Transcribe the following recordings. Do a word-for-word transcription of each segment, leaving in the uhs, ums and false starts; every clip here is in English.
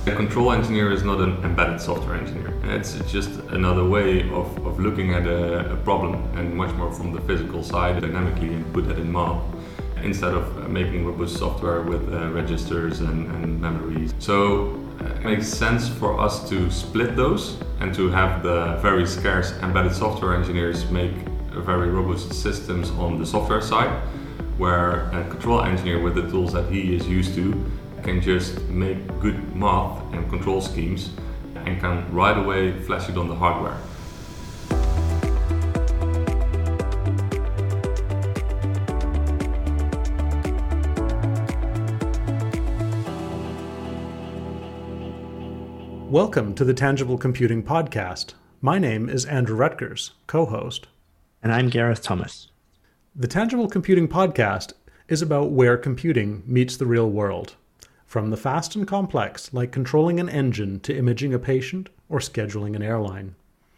A control engineer is not an embedded software engineer. It's just another way of, of looking at a, a problem, and much more from the physical side, dynamically, and put that in math, instead of uh, making robust software with uh, registers and, and memories. So uh, it makes sense for us to split those and to have the very scarce embedded software engineers make very robust systems on the software side, where a control engineer with the tools that he is used to can just make good math and control schemes and can right away flash it on the hardware. Welcome to the Tangible Computing Podcast. My name is Andrew Rutgers, co-host. And I'm Gareth Thomas. The Tangible Computing Podcast is about where computing meets the real world. From the fast and complex, like controlling an engine, to imaging a patient or scheduling an airline.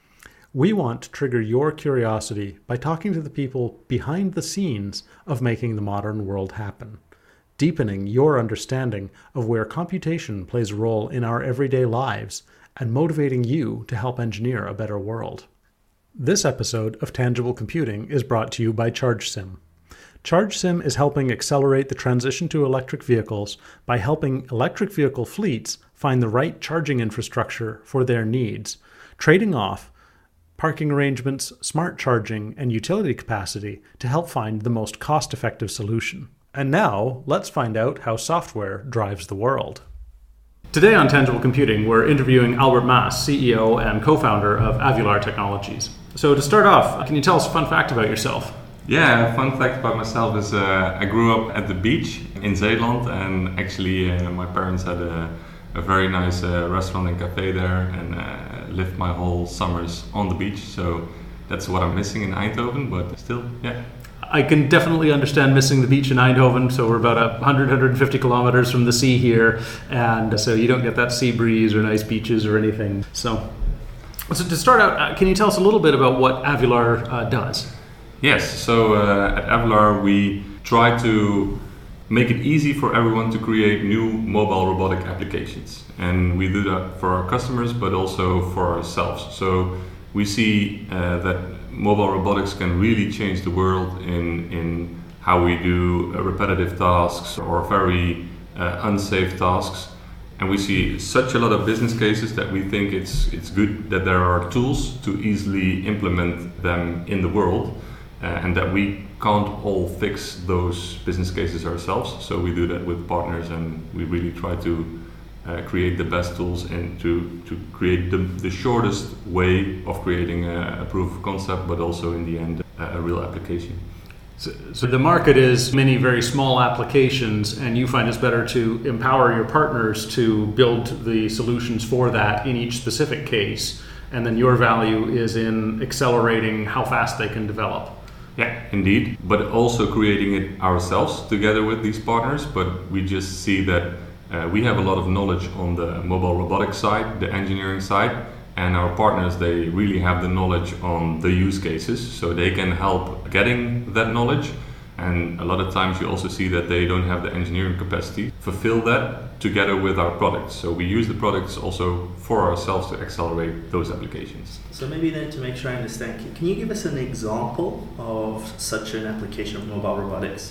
We want to trigger your curiosity by talking to the people behind the scenes of making the modern world happen, deepening your understanding of where computation plays a role in our everyday lives, and motivating you to help engineer a better world. This episode of Tangible Computing is brought to you by ChargeSim. ChargeSim is helping accelerate the transition to electric vehicles by helping electric vehicle fleets find the right charging infrastructure for their needs, trading off parking arrangements, smart charging, and utility capacity to help find the most cost-effective solution. And now, let's find out how software drives the world. Today on Tangible Computing, we're interviewing Albert Maas, C E O and co-founder of Avular Technologies. So to start off, can you tell us a fun fact about yourself? Yeah, a fun fact about myself is uh, I grew up at the beach in Zeeland, and actually uh, my parents had a, a very nice uh, restaurant and cafe there, and uh, lived my whole summers on the beach. So that's what I'm missing in Eindhoven, but still, yeah. I can definitely understand missing the beach in Eindhoven. So we're about one hundred, one hundred fifty kilometers from the sea here, and so you don't get that sea breeze or nice beaches or anything. So, so to start out, uh, can you tell us a little bit about what Avular uh, does? Yes, so uh, at Avular we try to make it easy for everyone to create new mobile robotic applications. And we do that for our customers, but also for ourselves. So we see uh, that mobile robotics can really change the world in, in how we do uh, repetitive tasks or very uh, unsafe tasks. And we see such a lot of business cases that we think it's, it's good that there are tools to easily implement them in the world. Uh, and that we can't all fix those business cases ourselves. So we do that with partners, and we really try to uh, create the best tools and to, to create the, the shortest way of creating a, a proof of concept, but also in the end a, a real application. So, so the market is many very small applications, and you find it's better to empower your partners to build the solutions for that in each specific case, and then your value is in accelerating how fast they can develop. Yeah, indeed, but also creating it ourselves together with these partners. But we just see that uh, we have a lot of knowledge on the mobile robotics side, the engineering side, and our partners, they really have the knowledge on the use cases, so they can help getting that knowledge. And a lot of times you also see that they don't have the engineering capacity to fulfill that together with our products. So we use the products also for ourselves to accelerate those applications. So maybe then, to make sure I understand, can, can you give us an example of such an application of mobile robotics?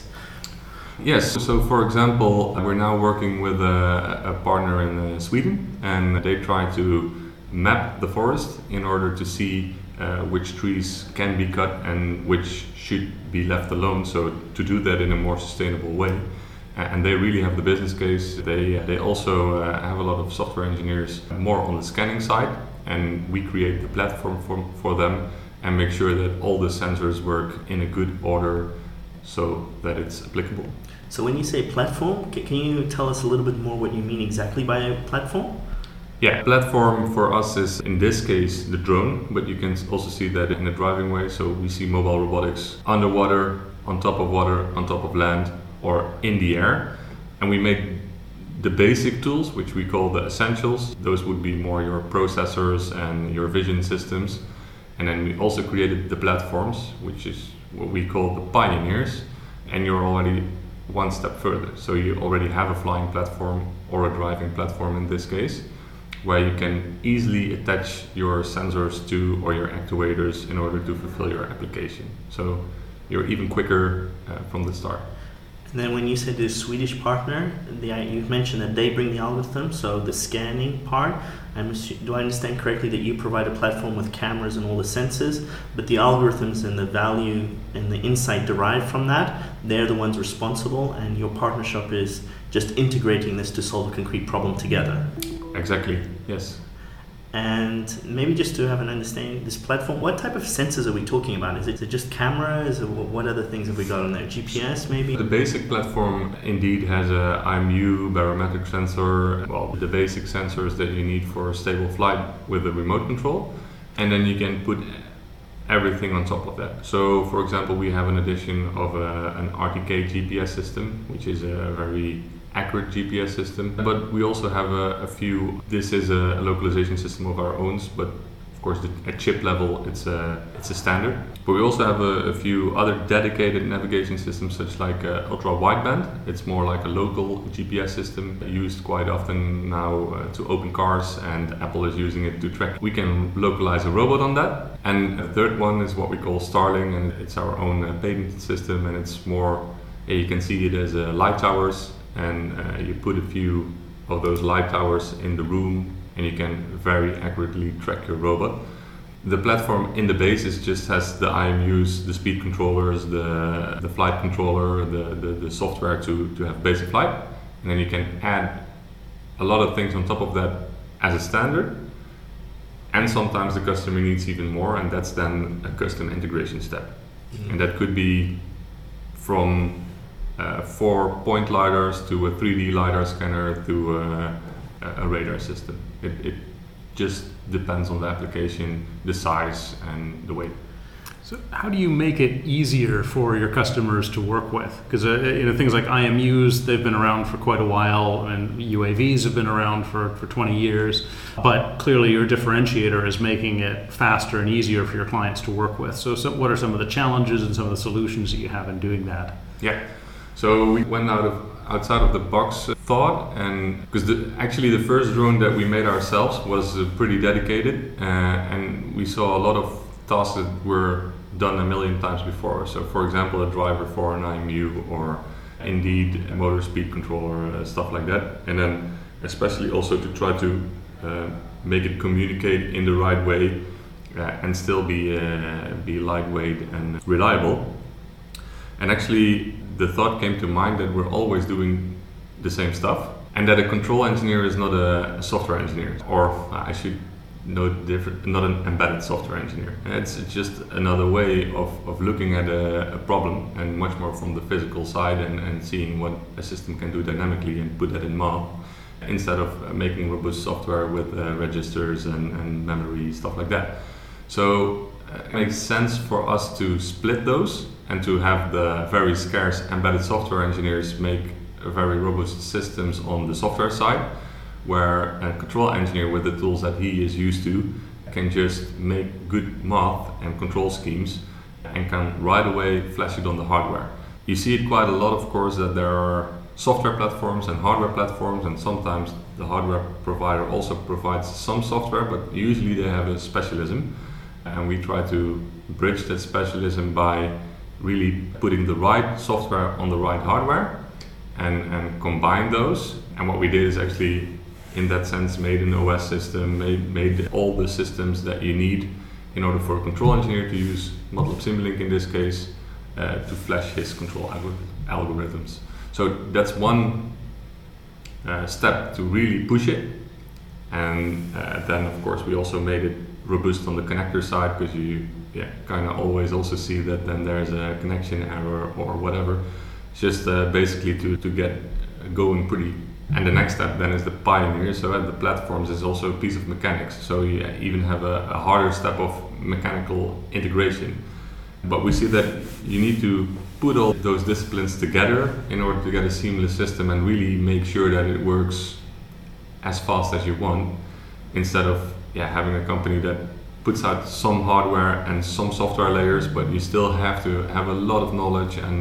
Yes, so for example, we're now working with a, a partner in uh, Sweden, and they try to map the forest in order to see uh, which trees can be cut and which should be left alone, so to do that in a more sustainable way. And they really have the business case. They they also uh, have a lot of software engineers more on the scanning side, and we create the platform for, for them and make sure that all the sensors work in a good order so that it's applicable. So when you say platform, can you tell us a little bit more what you mean exactly by a platform? Yeah, platform for us is in this case the drone, but you can also see that in a driving way. So we see mobile robotics underwater, on top of water, on top of land, or in the air. And we make the basic tools, which we call the essentials. Those would be more your processors and your vision systems. And then we also created the platforms, which is what we call the pioneers. And you're already one step further. So you already have a flying platform or a driving platform in this case, where you can easily attach your sensors to or your actuators in order to fulfill your application. So you're even quicker uh, from the start. And then when you said the Swedish partner, the, you mentioned that they bring the algorithm, so the scanning part. I'm assu- do I understand correctly that you provide a platform with cameras and all the sensors, but the algorithms and the value and the insight derived from that, they're the ones responsible, and your partnership is just integrating this to solve a concrete problem together? Exactly, yes. And maybe just to have an understanding, this platform, what type of sensors are we talking about? Is it just cameras, or what other things have we got on there? G P S maybe? The basic platform indeed has a I M U, barometric sensor, well, the basic sensors that you need for stable flight with a remote control. And then you can put everything on top of that. So for example, we have an addition of a, an R T K G P S system, which is a very accurate G P S system, but we also have a, a few. This is a, a localization system of our own, but of course the, at chip level it's a it's a standard. But we also have a, a few other dedicated navigation systems, such like uh, ultra wideband. It's more like a local G P S system used quite often now uh, to open cars, and Apple is using it to track. We can localize a robot on that. And a third one is what we call Starling, and it's our own uh, patented system, and it's more. Yeah, you can see it as uh, light towers. And uh, you put a few of those light towers in the room, and you can very accurately track your robot. The platform in the basis just has the I M Us, the speed controllers, the the flight controller, the, the, the software to, to have basic flight. And then you can add a lot of things on top of that as a standard. And sometimes the customer needs even more, and that's then a custom integration step. Mm-hmm. And that could be from Uh, four point lidars to a three D lidar scanner to uh, a radar system. It, it just depends on the application, the size, and the weight. So how do you make it easier for your customers to work with? Because uh, you know, things like I M Us, they've been around for quite a while, and U A Vs have been around for, for twenty years. But clearly your differentiator is making it faster and easier for your clients to work with. So, so what are some of the challenges and some of the solutions that you have in doing that? Yeah. So we went out of outside of the box thought, and because actually the first drone that we made ourselves was uh, pretty dedicated, uh, and we saw a lot of tasks that were done a million times before. So for example, a driver for an I M U, or indeed a motor speed controller, uh, stuff like that. And then especially also to try to uh, make it communicate in the right way uh, and still be uh, be lightweight and reliable. And actually the thought came to mind that we're always doing the same stuff, and that a control engineer is not a software engineer, or I should know different, not an embedded software engineer. It's just another way of, of looking at a, a problem, and much more from the physical side, and, and seeing what a system can do dynamically and put that in math, instead of making robust software with uh, registers and, and memory, stuff like that. So uh, it makes sense for us to split those, and to have the very scarce embedded software engineers make very robust systems on the software side, where a control engineer with the tools that he is used to can just make good math and control schemes and can right away flash it on the hardware. You see it quite a lot, of course, that there are software platforms and hardware platforms, and sometimes the hardware provider also provides some software, but usually they have a specialism, and we try to bridge that specialism by really putting the right software on the right hardware and, and combine those. And what we did is actually, in that sense, made an O S system, made, made all the systems that you need in order for a control engineer to use MATLAB Simulink in this case uh, to flash his control algor- algorithms. So that's one uh, step to really push it. And uh, then of course we also made it robust on the connector side, because you yeah, kind of always also see that then there's a connection error or whatever. It's just uh, basically to, to get going pretty. And the next step then is the Pioneer. So at the platforms is also a piece of mechanics. So you even have a, a harder step of mechanical integration. But we see that you need to put all those disciplines together in order to get a seamless system and really make sure that it works as fast as you want, instead of yeah, having a company that puts out some hardware and some software layers, but you still have to have a lot of knowledge and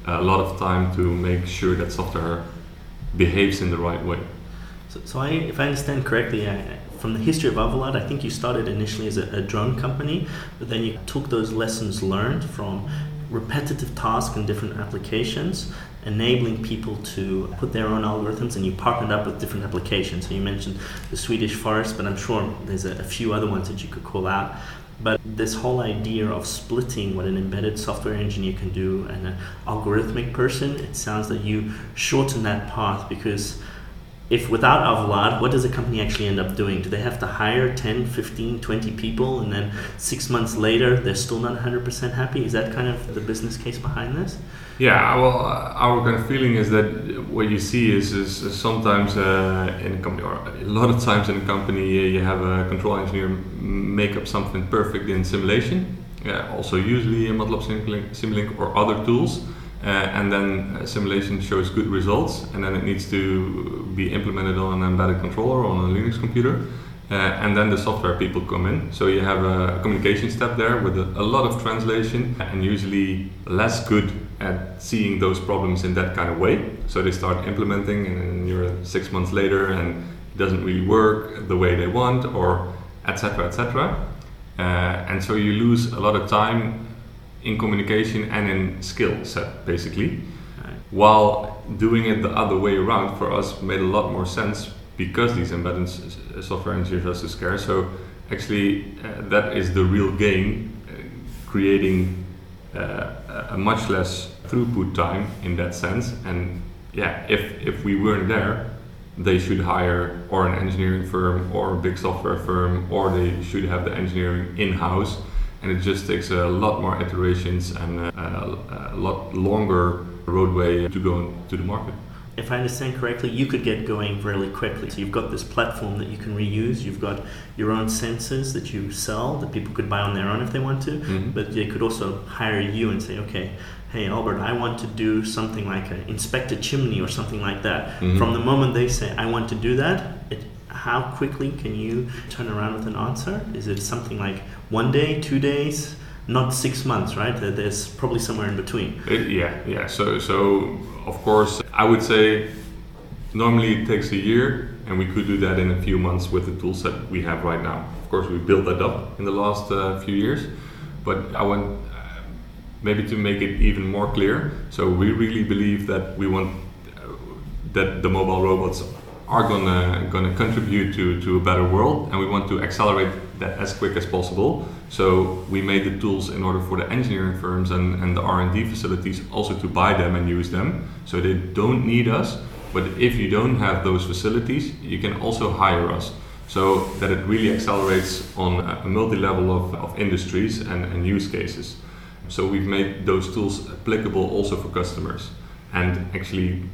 a lot of time to make sure that software behaves in the right way. So, so I, if I understand correctly, I, from the history of Avalad, I think you started initially as a, a drone company, but then you took those lessons learned from repetitive tasks and different applications, enabling people to put their own algorithms, and you partnered up with different applications. So you mentioned the Swedish Forest, but I'm sure there's a, a few other ones that you could call out. But this whole idea of splitting what an embedded software engineer can do and an algorithmic person, it sounds that you shorten that path, because if without Avalad, what does a company actually end up doing? Do they have to hire ten, fifteen, twenty people, and then six months later they're still not one hundred percent happy? Is that kind of the business case behind this? Yeah, well, uh, our kind of feeling is that what you see is, is, is sometimes uh, in a company, or a lot of times in a company, uh, you have a control engineer make up something perfect in simulation, uh, also usually in MATLAB Simulink, Simulink or other tools. Uh, and then uh, simulation shows good results, and then it needs to be implemented on an embedded controller on a Linux computer, uh, and then the software people come in. So you have a communication step there with a, a lot of translation, and usually less good at seeing those problems in that kind of way. So they start implementing, and then you're six months later and it doesn't really work the way they want, or et cetera, et cetera. Uh, and so you lose a lot of time in communication and in skill set, basically. Right. While doing it the other way around for us made a lot more sense, because these embedded s- software engineers are so scarce. So actually uh, that is the real gain, uh, creating uh, a much less throughput time in that sense. And yeah, if, if we weren't there, they should hire or an engineering firm or a big software firm, or they should have the engineering in-house. And it just takes a lot more iterations and a, a lot longer roadway to go to the market. If I understand correctly, you could get going really quickly. So you've got this platform that you can reuse. You've got your own sensors that you sell that people could buy on their own if they want to. Mm-hmm. But they could also hire you and say, okay, hey Albert, I want to do something like an inspect a chimney or something like that. Mm-hmm. From the moment they say, I want to do that, it, how quickly can you turn around with an answer? Is it something like one day, two days, not six months, right? There's probably somewhere in between. It, yeah, yeah. So, so of course, I would say normally it takes a year, and we could do that in a few months with the tool set we have right now. Of course, we built that up in the last uh, few years, but I want uh, maybe to make it even more clear. So we really believe that we want uh, that the mobile robots are gonna gonna contribute to, to a better world, and we want to accelerate that as quick as possible. So we made the tools in order for the engineering firms and, and the R and D facilities also to buy them and use them. So they don't need us, but if you don't have those facilities, you can also hire us. So that it really accelerates on a multi-level of, of industries and, and use cases. So we've made those tools applicable also for customers. And actually,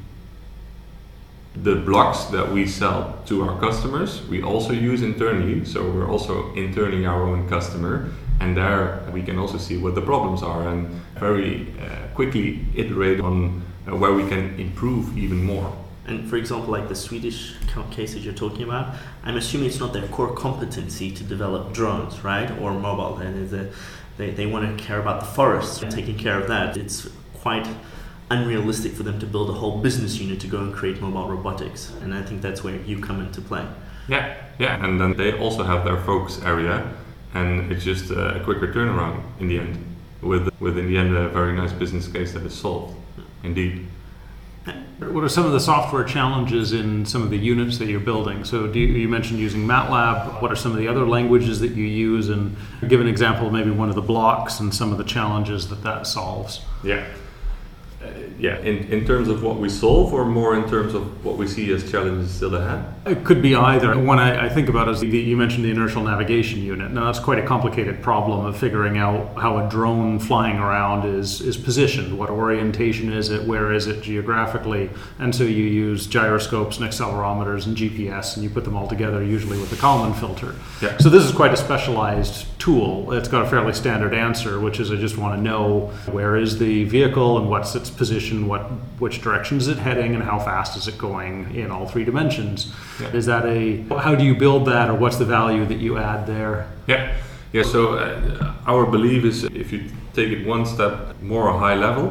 the blocks that we sell to our customers, we also use internally. So we're also internally our own customer, and there we can also see what the problems are and very uh, quickly iterate on uh, where we can improve even more. And for example, like the Swedish case that you're talking about, I'm assuming it's not their core competency to develop drones, right, or mobile. And a, they they want to care about the forests and taking care of that. It's quite unrealistic for them to build a whole business unit to go and create mobile robotics, and I think that's where you come into play. Yeah, yeah, and then they also have their focus area, and it's just a quicker turnaround in the end, with with in the end a very nice business case that is solved. Indeed. What are some of the software challenges in some of the units that you're building? So do you, you mentioned using MATLAB. What are some of the other languages that you use? And give an example of maybe one of the blocks and some of the challenges that that solves. Yeah. Uh, yeah, in, in terms of what we solve, or more in terms of what we see as challenges still ahead? It could be either. One I, I think about is the, you mentioned the inertial navigation unit. Now that's quite a complicated problem of figuring out how a drone flying around is, is positioned. What orientation is it? Where is it geographically? And so you use gyroscopes and accelerometers and G P S, and you put them all together, usually with the Kalman filter. Yeah. So this is quite a specialized tool. It's got a fairly standard answer, which is I just want to know where is the vehicle and what's its position, what which direction is it heading, and how fast is it going in all three dimensions. Yeah. Is that a, how do you build that, or what's the value that you add there? Yeah, yeah. So uh, our belief is, if you take it one step more high level,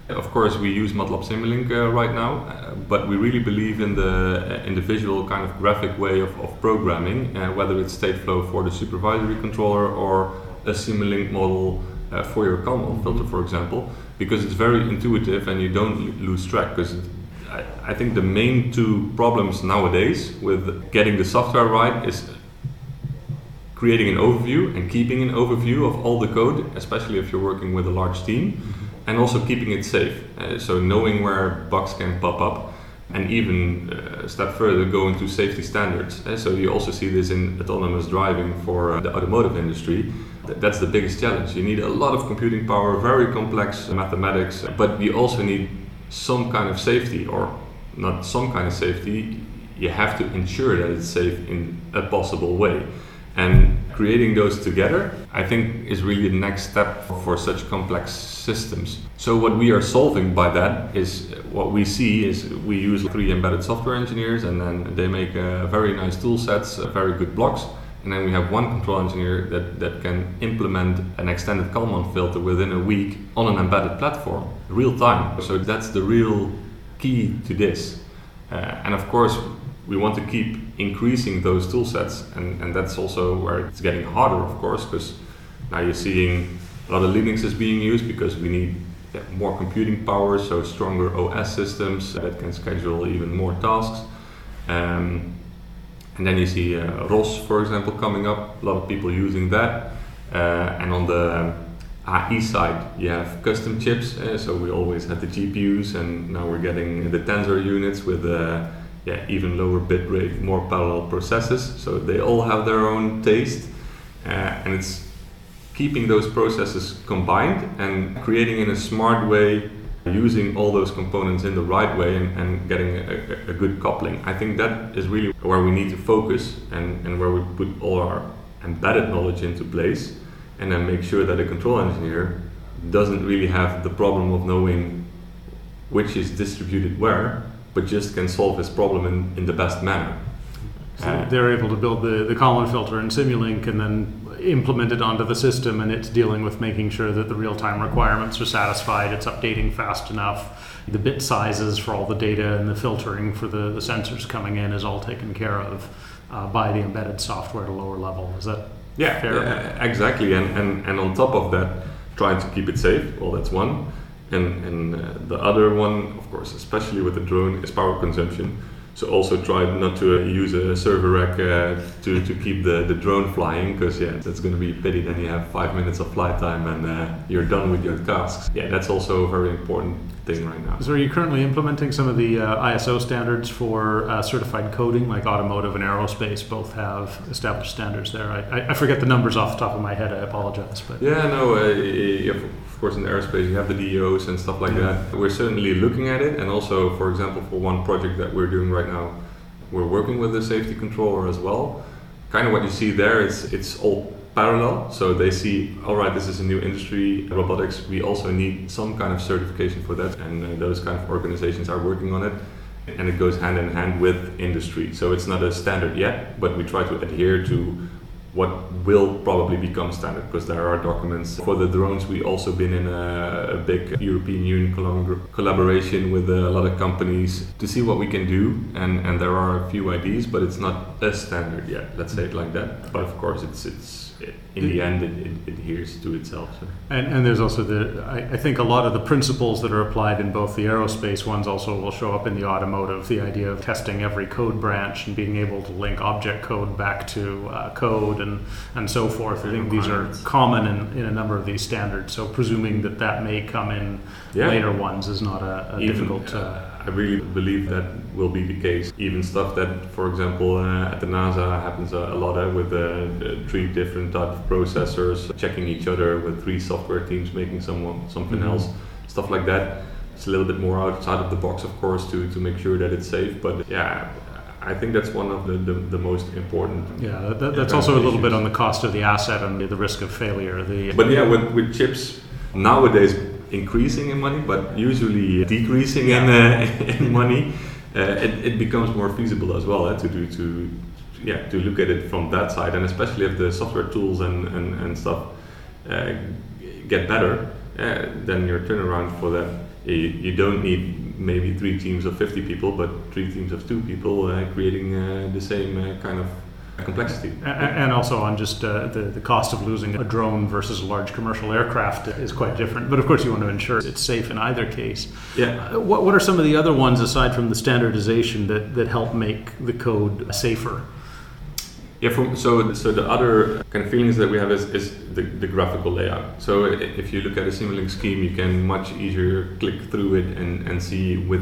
Of course, we use MATLAB Simulink uh, right now, uh, but we really believe in the in the visual kind of graphic way of, of programming, uh, whether it's Stateflow for the supervisory controller or a Simulink model uh, for your Kalman filter, for example, because it's very intuitive and you don't l- lose track. Because I, I think the main two problems nowadays with getting the software right is creating an overview and keeping an overview of all the code, especially if you're working with a large team. Mm-hmm. And also keeping it safe, uh, so knowing where bugs can pop up, and even uh, a step further, go into safety standards. Uh, so you also see this in autonomous driving for uh, the automotive industry. Th- that's the biggest challenge. You need a lot of computing power, very complex mathematics, but you also need some kind of safety, or not some kind of safety. You have to ensure that it's safe in a possible way. And creating those together, I think, is really the next step for such complex systems. So what we are solving by that is, what we see is we use three embedded software engineers, and then they make uh, very nice tool sets, uh, very good blocks. And then we have one control engineer that, that can implement an extended Kalman filter within a week on an embedded platform, real time. So that's the real key to this. Uh, and of course, we want to keep increasing those tool sets, and, and that's also where it's getting harder, of course, because now you're seeing a lot of Linux is being used because we need yeah, more computing power, so stronger O S systems that can schedule even more tasks. Um, and then you see uh, R O S, for example, coming up, a lot of people using that. Uh, and on the A I side, you have custom chips, uh, so we always had the G P Us, and now we're getting the tensor units with uh, yeah, even lower bit rate, more parallel processes. So they all have their own taste, uh, and it's keeping those processes combined and creating in a smart way, using all those components in the right way, and, and getting a, a, a good coupling. I think that is really where we need to focus, and, and where we put all our embedded knowledge into place, and then make sure that a control engineer doesn't really have the problem of knowing which is distributed where, but just can solve his problem in, in the best manner. So uh, they're able to build the, the Kalman filter in Simulink and then implement it onto the system, and it's dealing with making sure that the real-time requirements are satisfied, it's updating fast enough, the bit sizes for all the data and the filtering for the, the sensors coming in is all taken care of uh, by the embedded software at a lower level. Is that yeah, fair? Yeah, exactly. And, and, and on top of that, trying to keep it safe, well, that's one. And, and uh, the other one, of course, especially with the drone, is power consumption. So also try not to uh, use a server rack uh, to, to keep the, the drone flying, because yeah, that's going to be a pity. Then you have five minutes of flight time and uh, you're done with your tasks. Yeah, that's also a very important thing right now. So are you currently implementing some of the uh, I S O standards for uh, certified coding, like automotive and aerospace both have established standards there? I, I forget the numbers off the top of my head, I apologize. But Yeah, no, uh, yeah, of course in the aerospace you have the D Os and stuff like yeah. that. We're certainly looking at it, and also, for example, for one project that we're doing right now, we're working with the safety controller as well. Kind of what you see there is it's all parallel, so they see, all right, this is a new industry, robotics, we also need some kind of certification for that, and uh, those kind of organizations are working on it, and it goes hand in hand with industry. So it's not a standard yet, but we try to adhere to what will probably become standard, because there are documents. For the drones, we also been in a, a big European Union collab- collaboration with a lot of companies to see what we can do, and, and there are a few ideas, but it's not a standard yet, let's say it like that. But of course, it's it's in the end, it, it adheres to itself. So. And, and there's also the, I, I think a lot of the principles that are applied in both the aerospace ones also will show up in the automotive. The idea of testing every code branch and being able to link object code back to uh, code and, and so forth. I think these are common in, in a number of these standards. So presuming that that may come in yeah. later ones is not a, a Even, difficult... Uh, uh, I really believe that will be the case. Even stuff that, for example, uh, at the NASA happens a, a lot uh, with uh, three different type of processors checking each other, with three software teams making someone something mm-hmm. else, stuff like that. It's a little bit more outside of the box, of course, to, to make sure that it's safe. But yeah, I think that's one of the, the, the most important. Yeah, that, that's also a little bit on the cost of the asset and the, the risk of failure. The, but yeah, with, with chips nowadays, increasing in money, but usually decreasing yeah. in, uh, in money, uh, it, it becomes more feasible as well uh, to do to yeah to look at it from that side, and especially if the software tools and and, and stuff uh, get better, uh, then your turnaround for that you, you don't need maybe three teams of fifty people, but three teams of two people uh, creating uh, the same uh, kind of complexity. And also on just uh, the, the cost of losing a drone versus a large commercial aircraft is quite different. But of course you want to ensure it's safe in either case. Yeah. Uh, what, what are some of the other ones aside from the standardization that, that help make the code safer? Yeah, from, so so the other kind of feelings that we have is, is the, the graphical layout. So if you look at a Simulink scheme, you can much easier click through it and, and see with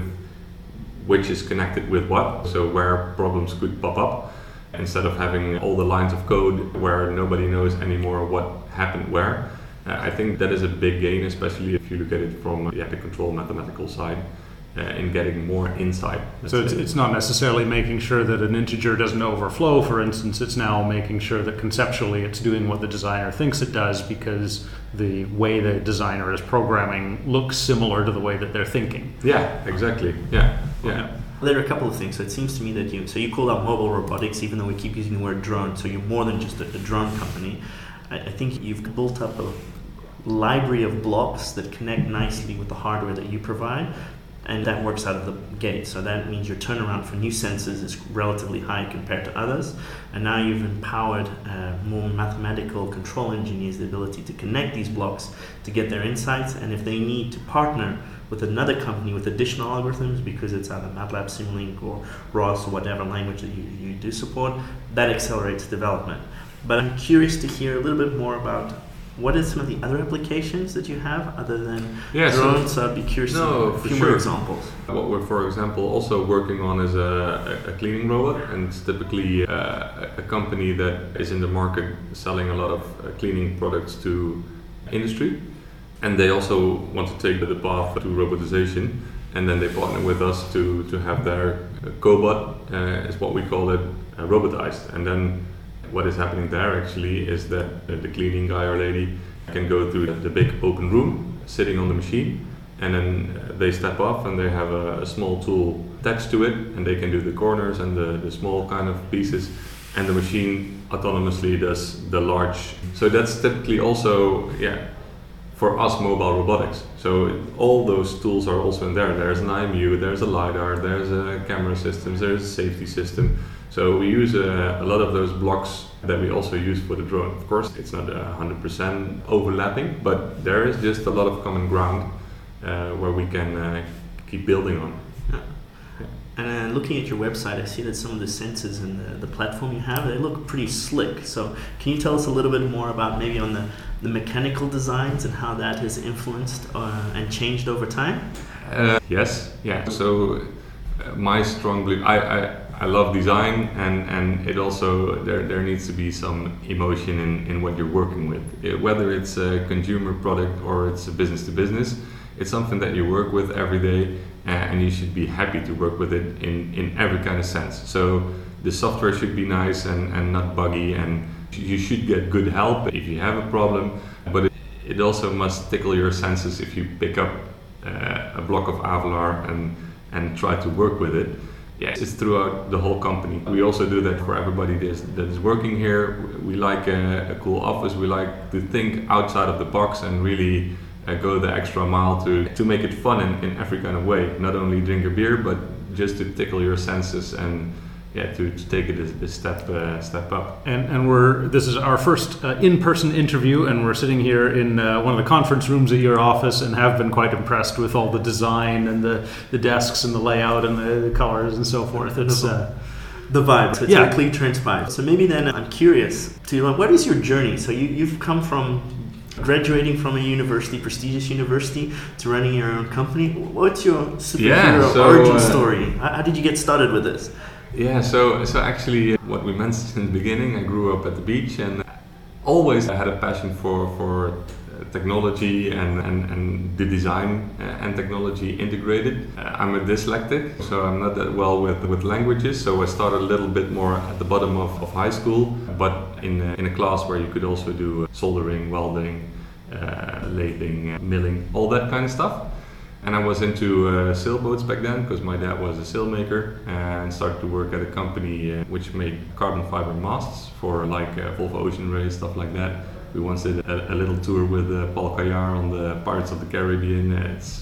which is connected with what, so where problems could pop up, instead of having all the lines of code where nobody knows anymore what happened where. Uh, I think that is a big gain, especially if you look at it from yeah, the control mathematical side. Uh, in getting more insight. So it's, it's not necessarily making sure that an integer doesn't overflow, for instance, it's now making sure that conceptually it's doing what the designer thinks it does because the way the designer is programming looks similar to the way that they're thinking. Yeah, exactly. Yeah, yeah. There are a couple of things. So it seems to me that you, so you called out mobile robotics, even though we keep using the word drone, so you're more than just a, a drone company. I, I think you've built up a library of blocks that connect nicely with the hardware that you provide. And that works out of the gate. So that means your turnaround for new sensors is relatively high compared to others. And now you've empowered uh, more mathematical control engineers the ability to connect these blocks to get their insights. And if they need to partner with another company with additional algorithms, because it's either MATLAB, Simulink, or R O S, or whatever language that you, you do support, that accelerates development. But I'm curious to hear a little bit more about what are some of the other applications that you have other than yeah, drones? So, so I'd be curious no, to for a few sure. more examples. What we're, for example, also working on is a, a cleaning robot, and it's typically uh, a company that is in the market selling a lot of uh, cleaning products to industry, and they also want to take the path to robotization, and then they partner with us to, to have their uh, cobot, uh, is what we call it, uh, robotized, and then what is happening there actually is that the cleaning guy or lady can go through the big open room sitting on the machine, and then they step off and they have a, a small tool attached to it, and they can do the corners and the, the small kind of pieces, and the machine autonomously does the large. So that's typically also yeah for us mobile robotics. So all those tools are also in there. There's an I M U, there's a LiDAR, there's a camera system, there's a safety system. So we use uh, a lot of those blocks that we also use for the drone. Of course, it's not one hundred percent overlapping, but there is just a lot of common ground uh, where we can uh, keep building on. Yeah. Yeah. And uh, looking at your website, I see that some of the sensors and the, the platform you have, they look pretty slick. So can you tell us a little bit more about maybe on the, the mechanical designs and how that has influenced uh, and changed over time? Uh, yes, yeah. So uh, my strong belief, I, I I love design, and, and it also there there needs to be some emotion in, in what you're working with. It, whether it's a consumer product or it's a business to business, it's something that you work with every day, and you should be happy to work with it in, in every kind of sense. So the software should be nice and, and not buggy, and you should get good help if you have a problem, but it, it also must tickle your senses if you pick up uh, a block of Avalar and, and try to work with it. Yes, it's throughout the whole company. We also do that for everybody that is, that is working here. We like a, a cool office. We like to think outside of the box and really uh, go the extra mile to, to make it fun in, in every kind of way. Not only drink a beer, but just to tickle your senses and yeah, to, to take it a, a step uh, step up. And and we're this is our first uh, in-person interview, and we're sitting here in uh, one of the conference rooms at your office, and have been quite impressed with all the design and the, the desks and the layout and the, the colors and so forth. It's uh, the vibe. So it's yeah. a clean transpired. So maybe then I'm curious to what is your journey? So you you've come from graduating from a university, prestigious university, to running your own company. What's your superhero yeah, so, origin uh, story? How, how did you get started with this? Yeah, so so actually, what we mentioned in the beginning, I grew up at the beach and always I had a passion for for technology and, and, and the design and technology integrated. Uh, I'm a dyslexic, so I'm not that well with, with languages, so I started a little bit more at the bottom of, of high school, but in a, in a class where you could also do soldering, welding, uh, lathing, milling, all that kind of stuff. And I was into uh, sailboats back then because my dad was a sailmaker, and started to work at a company uh, which made carbon fiber masts for like uh, Volvo Ocean Race, stuff like that. We once did a, a little tour with uh, Paul Caillard on the Pirates of the Caribbean. It's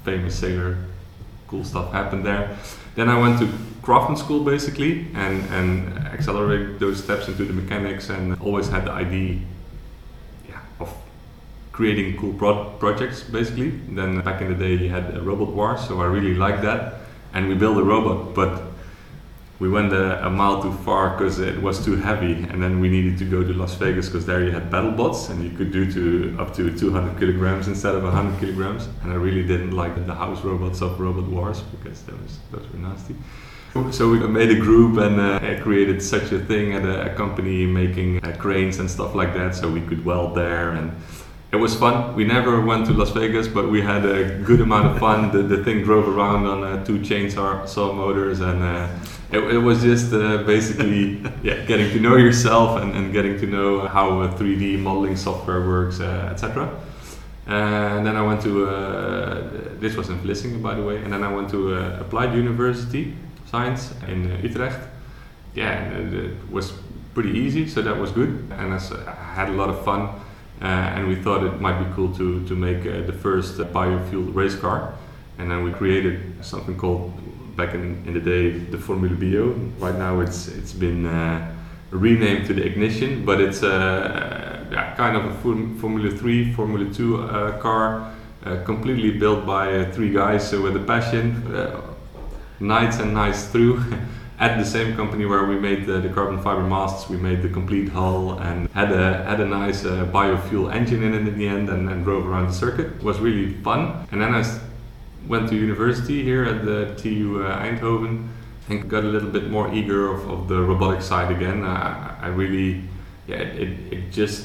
famous sailor, cool stuff happened there. Then I went to craftsman school basically and, and accelerated those steps into the mechanics and always had the idea yeah, of creating cool pro- projects basically. Then back in the day you had a Robot Wars, so I really liked that. And we built a robot, but we went a, a mile too far because it was too heavy, and then we needed to go to Las Vegas because there you had BattleBots and you could do to up to two hundred kilograms instead of one hundred kilograms. And I really didn't like the house robots of Robot Wars because those those were nasty. So we made a group and uh, created such a thing at a, a company making uh, cranes and stuff like that, so we could weld there, and it was fun. We never went to Las Vegas, but we had a good amount of fun. The, the thing drove around on uh, two chainsaw saw motors, and uh, it, it was just uh, basically yeah, getting to know yourself and, and getting to know how uh, three D modeling software works, uh, et cetera. And then I went to, uh, this was in Vlissingen by the way, and then I went to uh, Applied University Science in uh, Utrecht. Yeah, and it, it was pretty easy, so that was good. And I had a lot of fun. Uh, and we thought it might be cool to, to make uh, the first uh, biofuel race car. And then we created something called, back in, in the day, the Formula Bio. Right now it's it's been uh, renamed to the Ignition, but it's uh, yeah, kind of a Formula three, Formula two uh, car, uh, completely built by uh, three guys uh, with a passion, uh, nights and nights through. At the same company where we made the, the carbon fiber masts, we made the complete hull and had a had a nice uh, biofuel engine in it in the end, and, and drove around the circuit. It was really fun. And then I went to university here at the T U uh, Eindhoven and got a little bit more eager of, of the robotic side again. I, I really, yeah, it, it just,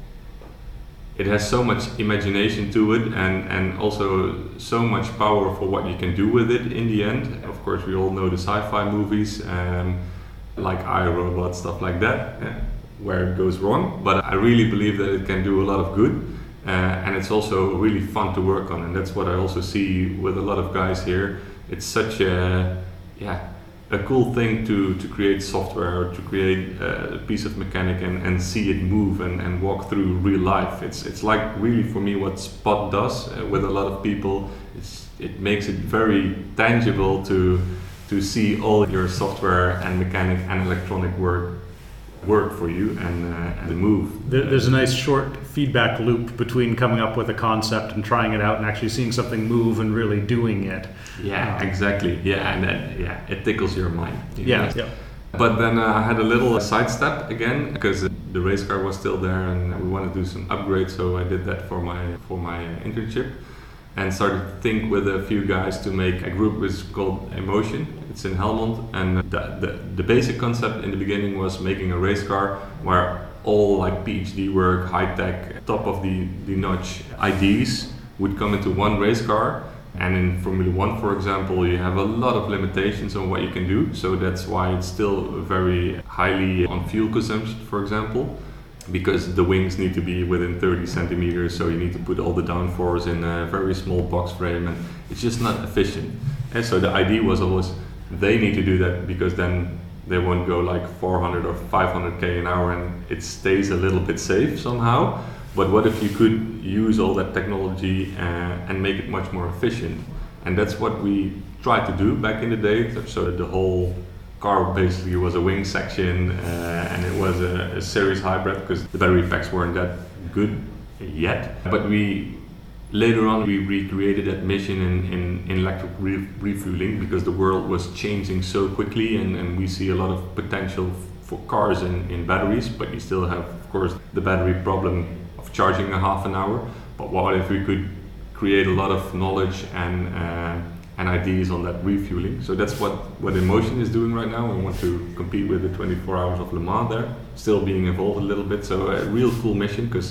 it has so much imagination to it, and, and also so much power for what you can do with it in the end. Of course, we all know the sci-fi movies, um, like iRobot, stuff like that, yeah, where it goes wrong. But I really believe that it can do a lot of good, uh, and it's also really fun to work on. And that's what I also see with a lot of guys here. It's such a, yeah, a cool thing to, to create software or to create a piece of mechanic and, and see it move and, and walk through real life. It's it's like really for me what Spot does uh, with a lot of people. It's, it makes it very tangible to to see all your software and mechanic and electronic work work for you and, uh, and move. There, there's a nice short feedback loop between coming up with a concept and trying it out and actually seeing something move and really doing it. Yeah, um, exactly. Yeah, and then yeah, it tickles your mind. You yeah, know? yeah. But then uh, I had a little sidestep again because the race car was still there and we wanted to do some upgrades, so I did that for my for my internship and started to think with a few guys to make a group which is called Emotion. It's in Helmond, and the, the the basic concept in the beginning was making a race car where all like PhD work, high tech, top of the, the notch ideas would come into one race car. And in Formula One, for example, you have a lot of limitations on what you can do. So that's why it's still very highly on fuel consumption, for example, because the wings need to be within thirty centimeters. So you need to put all the downforce in a very small box frame, and it's just not efficient. And so the idea was always they need to do that because then they won't go like four hundred or five hundred k an hour, and it stays a little bit safe somehow. But what if you could use all that technology uh, and make it much more efficient? And that's what we tried to do back in the day. So that the whole car basically was a wing section uh, and it was a, a series hybrid because the battery packs weren't that good yet. But we later on we recreated that mission in, in, in electric re- refueling because the world was changing so quickly, and, and we see a lot of potential for cars in, in batteries, but you still have, of course, the battery problem of charging a half an hour. But what if we could create a lot of knowledge and uh, and ideas on that refueling? So that's what, what Emotion is doing right now. We want to compete with the twenty-four hours of Le Mans there, still being involved a little bit. So a real cool mission, because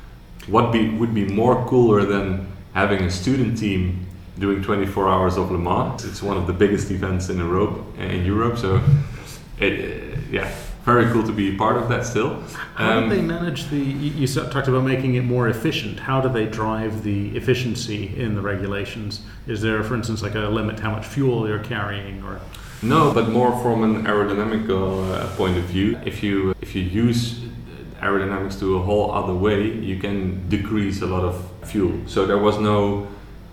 what be, would be more cooler than having a student team doing twenty-four hours of Le Mans? It's one of the biggest events in Europe, in Europe so it, yeah, very cool to be part of that still. How um, do they manage the, you, you talked about making it more efficient. How do they drive the efficiency in the regulations? Is there, for instance, like a limit to how much fuel you're carrying? Or No, but more from an aerodynamical uh, point of view. If you if you use aerodynamics to a whole other way, you can decrease a lot of fuel. So there was no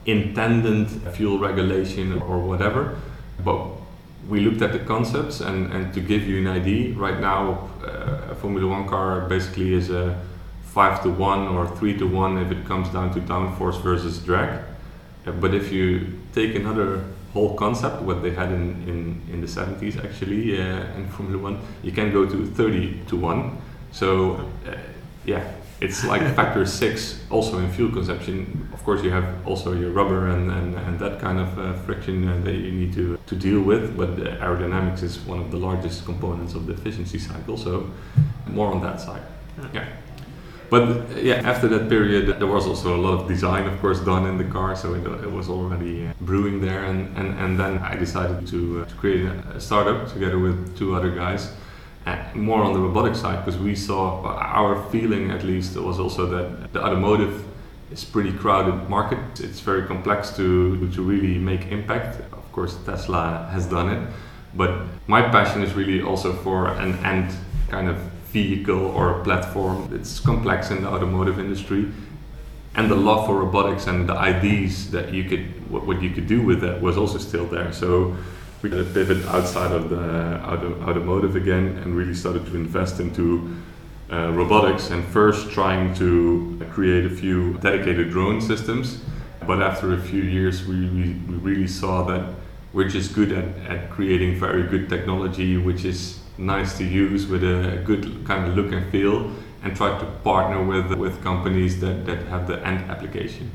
intended fuel regulation or whatever, but we looked at the concepts, and, and to give you an idea, right now uh, a Formula One car basically is a five to one or three to one if it comes down to downforce versus drag. Uh, but if you take another whole concept, what they had in, in, in the seventies actually uh, in Formula One, you can go to thirty to one. So uh, yeah, it's like factor six also in fuel consumption. Of course you have also your rubber and, and, and that kind of uh, friction uh, that you need to, to deal with, but uh, aerodynamics is one of the largest components of the efficiency cycle, so more on that side. Yeah. But uh, yeah, after that period there was also a lot of design of course done in the car, so it, it was already uh, brewing there, and, and, and then I decided to, uh, to create a, a startup together with two other guys. Uh, more on the robotic side, because we saw, our feeling at least was also that the automotive is pretty crowded market. It's very complex to, to really make impact. Of course Tesla has done it, but my passion is really also for an end kind of vehicle or platform. It's complex in the automotive industry, and the love for robotics and the ideas that you could, what, what you could do with that was also still there. So we had a pivot outside of the auto, automotive again, and really started to invest into uh, robotics, and first trying to create a few dedicated drone systems. But after a few years we, we, we really saw that we're just good at, at creating very good technology which is nice to use with a good kind of look and feel, and try to partner with, with companies that, that have the end application.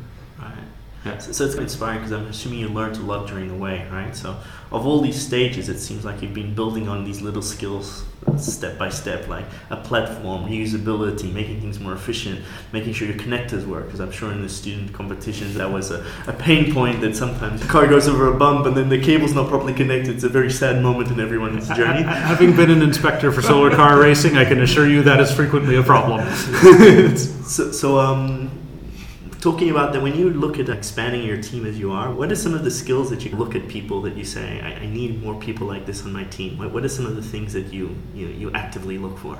Yeah. So, so it's inspiring, because I'm assuming you learned a lot during the way, right? So of all these stages, it seems like you've been building on these little skills step by step, like a platform, reusability, making things more efficient, making sure your connectors work, because I'm sure in the student competitions that was a, a pain point, that sometimes the car goes over a bump and then the cable's not properly connected. It's a very sad moment in everyone's journey. Having been an inspector for solar car racing, I can assure you that is frequently a problem. so, so um talking about that, when you look at expanding your team as you are, what are some of the skills that you look at people that you say, I, I need more people like this on my team? What, what are some of the things that you, you you actively look for?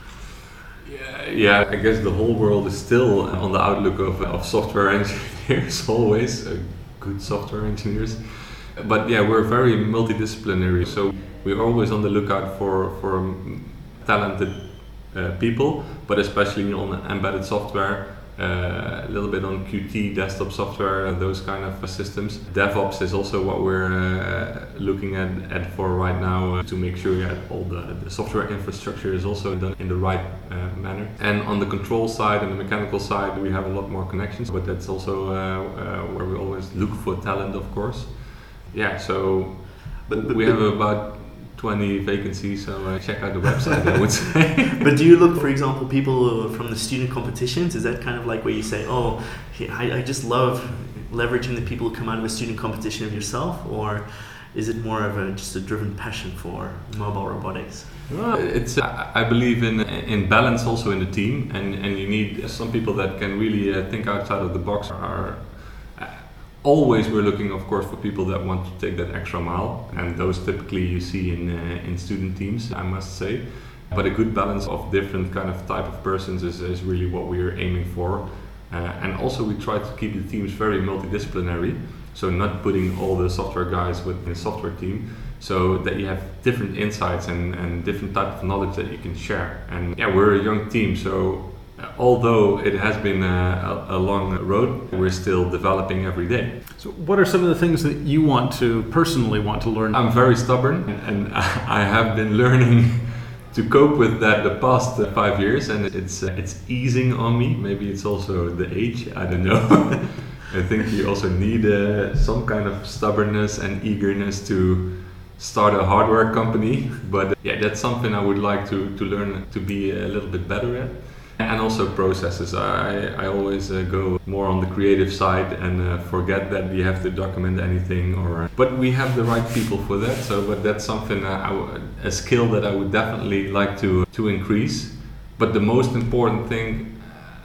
Yeah, yeah, I guess the whole world is still on the outlook of, of software engineers, always uh, good software engineers. But yeah, we're very multidisciplinary, so we're always on the lookout for, for talented uh, people, but especially on embedded software. Uh, a little bit on Q T, desktop software, and those kind of uh, systems. DevOps is also what we're uh, looking at, at for right now, uh, to make sure that all the, the software infrastructure is also done in the right uh, manner. And on the control side and the mechanical side, we have a lot more connections, but that's also uh, uh, where we always look for talent, of course. Yeah, so but, but, we have about twenty vacancies, so uh, check out the website, I would say. But do you look, for example, people from the student competitions? Is that kind of like where you say, oh, I, I just love leveraging the people who come out of a student competition of yourself, or is it more of a just a driven passion for mobile robotics? Well, it's uh, I believe in in balance also in the team, and, and you need some people that can really uh, think outside of the box. Are Always we're looking, of course, for people that want to take that extra mile, and those typically you see in uh, in student teams, I must say. But a good balance of different kind of type of persons is, is really what we are aiming for. Uh, and also we try to keep the teams very multidisciplinary, so not putting all the software guys within the software team, so that you have different insights and, and different type of knowledge that you can share. And yeah, we're a young team, so although it has been a, a long road, we're still developing every day. So what are some of the things that you want to, personally want to learn? I'm very stubborn, and I have been learning to cope with that the past five years, and it's it's easing on me. Maybe it's also the age, I don't know. I think you also need uh, some kind of stubbornness and eagerness to start a hardware company, but yeah, that's something I would like to, to learn to be a little bit better at. And also processes. I, I always uh, go more on the creative side and uh, forget that you have to document anything. Or but we have the right people for that. So, but that's something uh, I w- a skill that I would definitely like to to increase. But the most important thing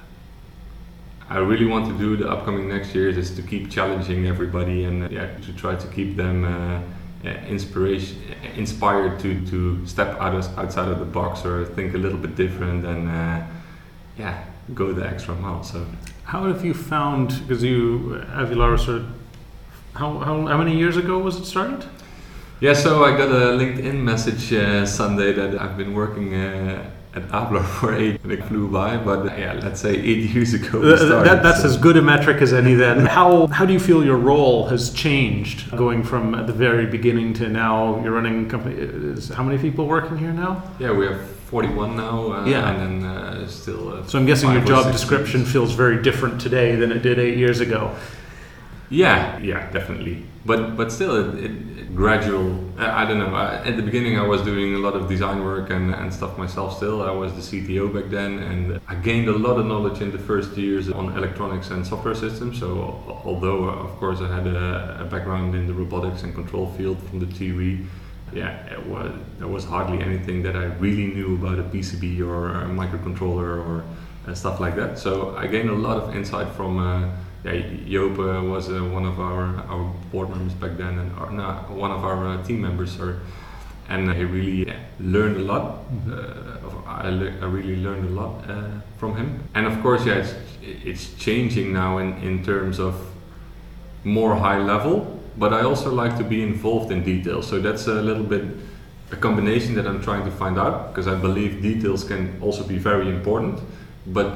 I really want to do the upcoming next years is to keep challenging everybody, and uh, yeah, to try to keep them uh, inspiration inspired to to step out of, outside of the box or think a little bit different, and. Uh, yeah, go the extra mile. So how have you found, because you, Avular, sort of, how, how, how many years ago was it started? Yeah, so I got a LinkedIn message uh, Sunday that I've been working uh, at Avular for eight, and it flew by, but uh, yeah, let's say eight years ago we started, that, That's so. as good a metric as any then. How, how do you feel your role has changed going from at the very beginning to now? You're running a company, is, how many people working here now? Yeah, we have forty-one now, uh, yeah. and then uh, still uh, so I'm guessing your job description years. feels very different today than it did eight years ago. Yeah, yeah, definitely. But but still, it, it, it gradual. I, I don't know. I, at the beginning, I was doing a lot of design work and, and stuff myself. Still, I was the C T O back then, and I gained a lot of knowledge in the first years on electronics and software systems. So although, of course, I had a, a background in the robotics and control field from the T V, yeah, it was there was hardly anything that I really knew about a P C B or a microcontroller or uh, stuff like that. So I gained a lot of insight from. Uh, Yeah, Joop uh, was uh, one of our, our board members back then, and or, no, one of our uh, team members, or, and he really learned a lot. Uh, I, le- I really learned a lot uh, from him. And of course, yeah, it's, it's changing now in, in terms of more high level, but I also like to be involved in details. So that's a little bit a combination that I'm trying to find out, because I believe details can also be very important, but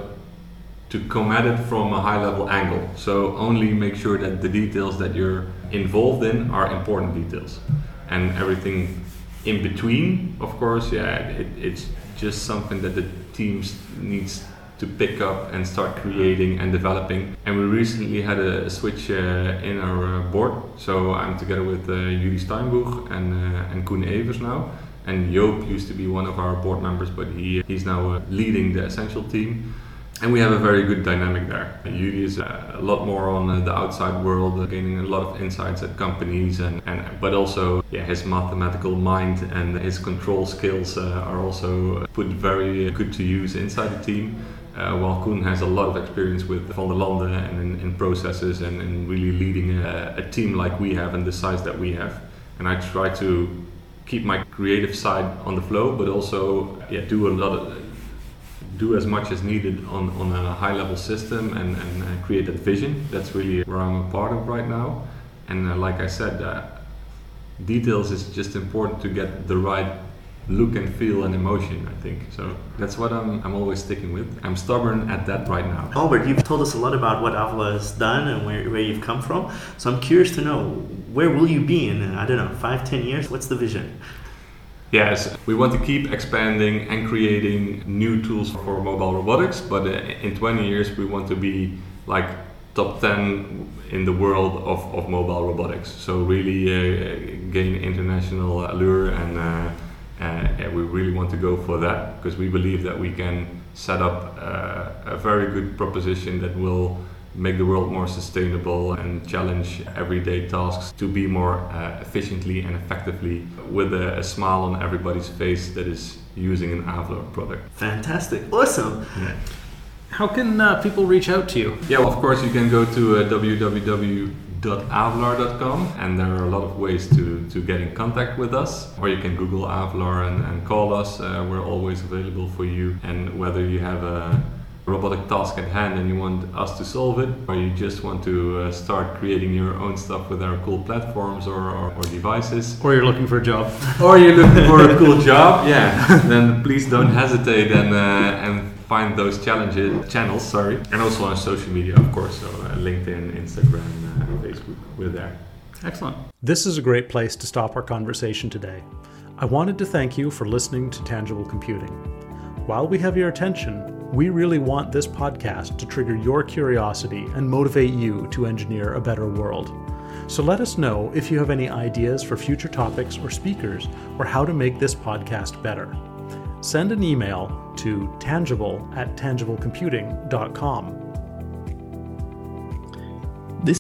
to come at it from a high level angle. So only make sure that the details that you're involved in are important details. And everything in between, of course, yeah, it, it's just something that the teams needs to pick up and start creating and developing. And we recently had a switch uh, in our uh, board. So I'm together with uh, Judy Steinbuch and, uh, and Koen Evers now. And Joop used to be one of our board members, but he he's now uh, leading the Essential team. And we have a very good dynamic there. Judy is uh, a lot more on uh, the outside world, uh, gaining a lot of insights at companies, and, and but also yeah, his mathematical mind and his control skills uh, are also put very good to use inside the team. Uh, while Koen has a lot of experience with Van der Lande and in, in processes and in really leading a, a team like we have and the size that we have. And I try to keep my creative side on the flow, but also yeah, do a lot of do as much as needed on, on a high level system and, and uh, create that vision. That's really where I'm a part of right now. And uh, like I said, uh, details is just important to get the right look and feel and emotion, I think. So that's what I'm I'm always sticking with. I'm stubborn at that right now. Albert, you've told us a lot about what Avular has done and where, where you've come from. So I'm curious to know, where will you be in, I don't know, five, ten years? What's the vision? Yes, we want to keep expanding and creating new tools for mobile robotics, but in twenty years we want to be like top ten in the world of, of mobile robotics. So really uh, gain international allure, and uh, uh, yeah, we really want to go for that, because we believe that we can set up uh, a very good proposition that will make the world more sustainable and challenge everyday tasks to be more uh, efficiently and effectively, with a, a smile on everybody's face that is using an Avular product. Fantastic, awesome. Yeah. How can uh, people reach out to you? Yeah, well, of course you can go to uh, w w w dot avular dot com, and there are a lot of ways to, to get in contact with us, or you can Google Avular and, and call us. Uh, we're always available for you, and whether you have a robotic task at hand and you want us to solve it, or you just want to uh, start creating your own stuff with our cool platforms or, or, or devices, or you're looking for a job, or you're looking for a cool job, yeah, then please don't hesitate and uh, and find those challenges channels. Sorry, and also on social media, of course. So uh, LinkedIn, Instagram, uh, Facebook, we're there. Excellent. This is a great place to stop our conversation today. I wanted to thank you for listening to Tangible Computing. While we have your attention, we really want this podcast to trigger your curiosity and motivate you to engineer a better world. So let us know if you have any ideas for future topics or speakers, or how to make this podcast better. Send an email to tangible at tangible computing dot com.